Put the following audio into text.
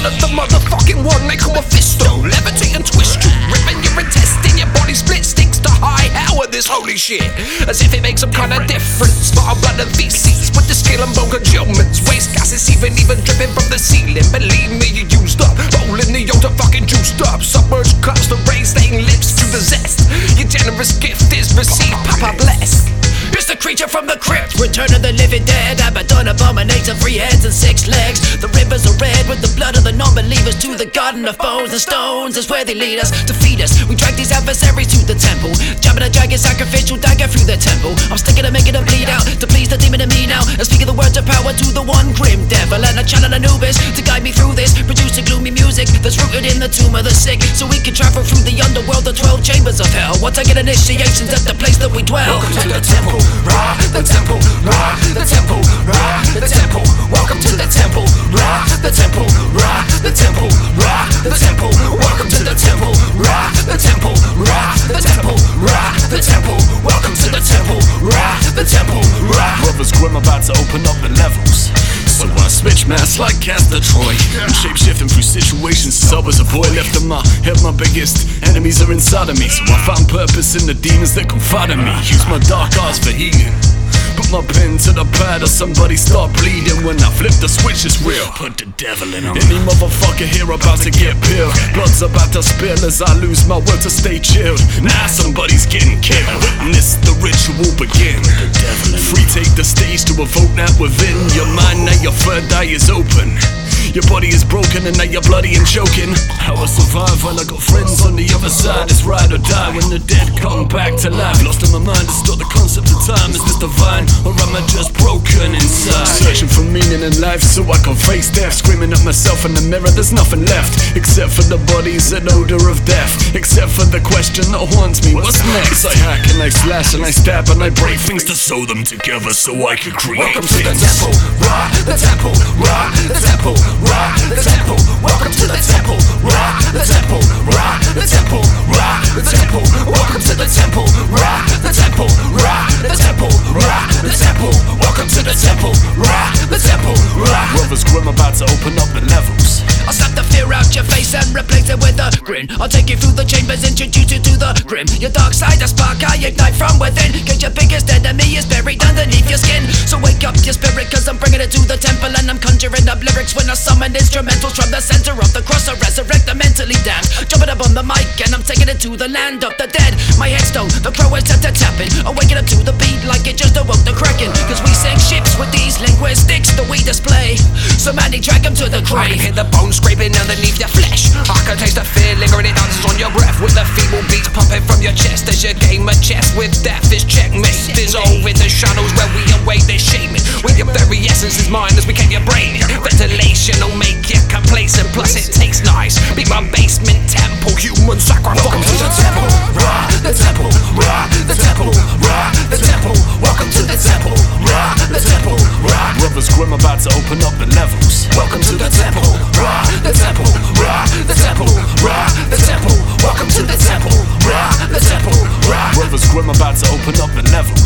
of the motherfucking one they call Mephisto. Levitate and twist you, ripping your intestine, your body split sticks to high hell with this holy shit. As if it makes some kind of difference. But our blood and feces with the skill and bone congealments. Waste gases even dripping from the ceiling. Believe me, you used up, rolling the yolk fucking juiced up. Submerged cups to raise stained lips to the zest. Your generous gift is received, Papa bless. It's the creature from the crypt, return of the living dead. Abaddon abominates of 3 heads and 6 legs. The rivers are red with the blood of the non-believers. To the garden of bones and stones is where they lead us. To feed us, we drag these adversaries to the temple. Jabbing a dragon, sacrificial dagger through the temple. I'm sticking to making them bleed out, to please the demon in me now. And speaking the words of power to the one grim devil. And I channel Anubis to guide me through this, producing gloomy music that's rooted in the tomb of the sick. So we can travel through the underworld, the 12 chambers of hell. Once I get initiations at the place that we dwell. Welcome to the temple, Ra, the temple, Ra, the temple, Ra, the temple. Welcome to the temple, Ra, the temple, Ra, the temple, Ra, the temple. Welcome to the temple, Ra, the temple, Ra, the temple, Ra, the temple. Welcome to the temple, Ra, the temple, Ra. Brothers Grimm about to open up the levels. So I switch mass like Castor Troy, and shape-shifting through situations since I was a boy. Left in my head, my biggest enemies are inside of me. So I found purpose in the demons that confide in me. Use my dark arts for healing. Put my pen to the pad or somebody start bleeding. When I flip the switch, it's real. Put the devil in them. Any motherfucker here about to get peeled. Blood's about to spill as I lose my will to stay chilled. Now somebody's getting killed. Witness the ritual begin. Free take the stage to evoke that within your mind. Now your third eye is open. Your body is broken and now you're bloody and choking. How I survive while I got friends on the other side. It's ride or die when the dead come back to life. Lost in my mind, distort the concept of time. Is this divine or am I just broken inside? Searching for meaning in life so I can face death. Screaming at myself in the mirror, there's nothing left except for the bodies and odor of death. Except for the question that haunts me, what's next? I hack and I slash and I stab and I break things to sew them together so I can create. Welcome to the temple, Ra, the temple, Ra, the temple, Ra, the temple. Welcome to the temple, Ra, the temple, Ra, the temple, Ra, the temple. Welcome to the temple, Ra, the temple, Ra, the temple, Ra, the temple. Welcome to the temple, Ra, the temple, Ra. Brothers Grimm about to open up the levels. I'll slap the fear out your face and replace it with a grin. I'll take you through the chambers, introduce you to the grim. Your dark side, the spark I ignite from within. Cause your biggest enemy is buried underneath your skin. So wake up your spirit, cause I'm bringing it to the temple. And I'm conjuring up lyrics when I summon instrumentals from the center of the cross. I resurrect the mentally damned. Jumping up on the mic and I'm taking it to the land of the dead. My headstone, the crow is set to tapping. Awaken up to the beat like it just awoke the kraken. Cause we sink ships with these linguistics that we display. So man, they drag them to the grave. I can hear the bones scraping underneath your flesh. I can taste the fear lingering, it dances on your breath. With the feeble beats pumping from your chest. As your game of chess with death is checkmate. Dissolve in the shadows where we await the shaming. With your very essence is mine as we became your brain. Ventilation will make you complacent, plus it tastes nice. Be my basement temple, human sacrifice. Welcome to the temple, Ra, the temple, Ra, the temple, Ra, the temple. Welcome to the temple, Ra, the temple, Ra. Brothers Grimm about to open up the levels. Welcome to the temple, Ra, the temple, Ra, the temple, Ra, the temple. Welcome to the temple, Ra, the temple, Ra. Brothers Grimm about to open up the levels.